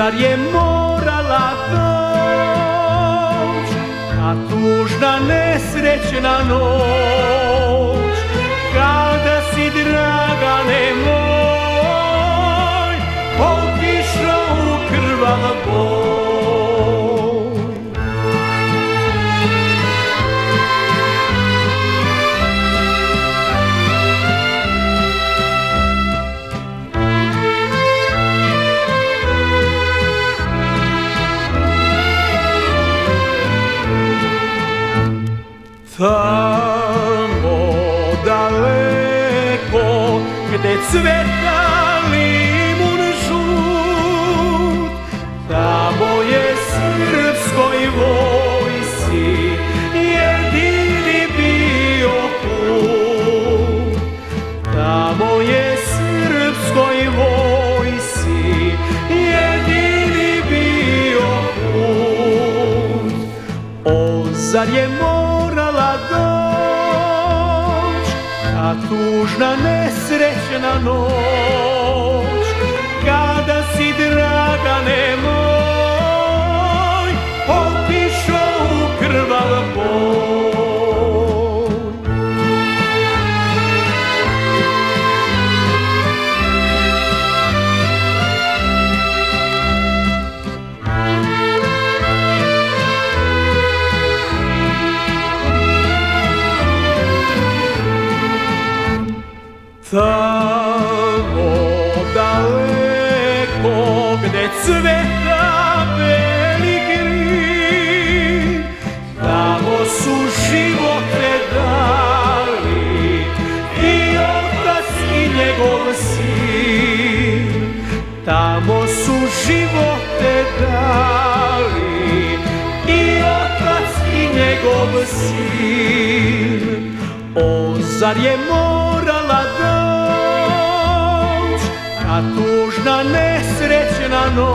zar je morala doć ta tužna nesrećna noć, kada si, Dragane moj, otišao u krvav boj. Tamo daleko gde cveta limun žut, tamo je srpskoj vojsci jedini bio put. Tamo je srpskoj vojsci jedini bio put. O, zar je morala doć ta tužna nesrećna noć, kada si, Dragane moj, otišao u krvav boj. Tamo daleko gde cveta beli grin, tamo su živote dali i otac i njegov sin. Tamo su živote dali i otac i njegov sin. O, zar je morala doć ta tužna nesrećna noć,